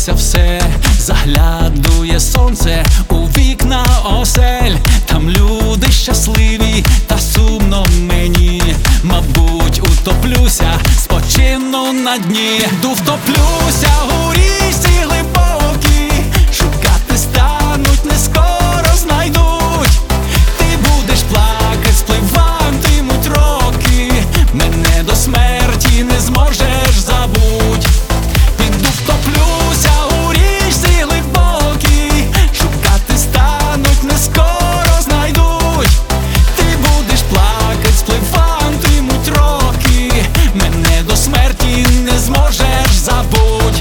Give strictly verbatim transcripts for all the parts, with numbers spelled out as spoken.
змінилося все, заглядує сонце у вікна осель. Там люди щасливі, та сумно мені. Мабуть, утоплюся, спочину на дні. Йду, втоплюся у річці глибокій, шукати стануть, не скоро знайдуть. Ти будеш плакать, спливатимуть роки, мене до смерті не зможеш забудь. Піду, втоплюся у річці глибокій, шукати стануть, не скоро знайдуть. Ти будеш плакать, спливатимуть роки, мене до смерті не зможеш забудь.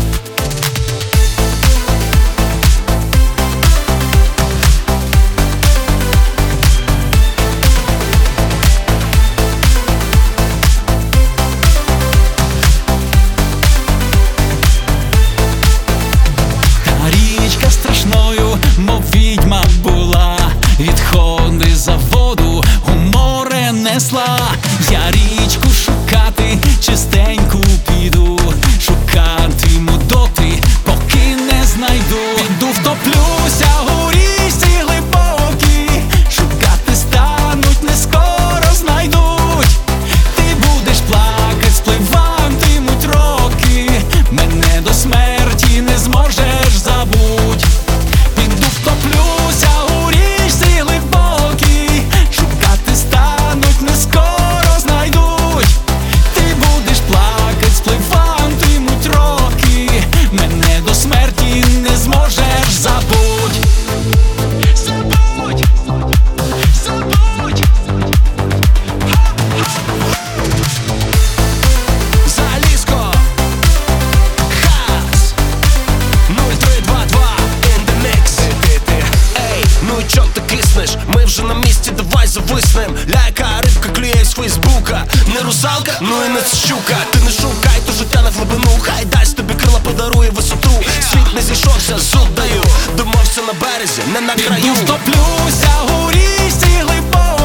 Річка страшною, мов відьма була, відходи за воду у море несла. Я річку шукати чистеньку піду, шукатиму доти, поки не знайду. Піду, втоплюся у річці глибокій, шукати стануть, не скоро знайдуть. Ти будеш плакать, спливатимуть роки, мене до смерті не зможеш забудь. Піду, втоплюся у річці глибокій, шукати стануть, не скоро знайдуть. Ти будеш плакать, спливатимуть роки, мене до смерті не зможеш забудь. Забудь, забудь. Залізко, хас, нуль три два два, in the mix. Ти, ти, ей, ну і чо ти киснеш? Ми вже на місці, давай зависнем. Ляйка рибка клює з фейсбука. Не русалка, ну і не щука. Ти не шукай, то життя на глибину. Хай дасть тобі крила, подарує висоту. Світ не зійшовся, зуд даю. Домовся на березі, не на краю. Піду, втоплюся у річці глибоко.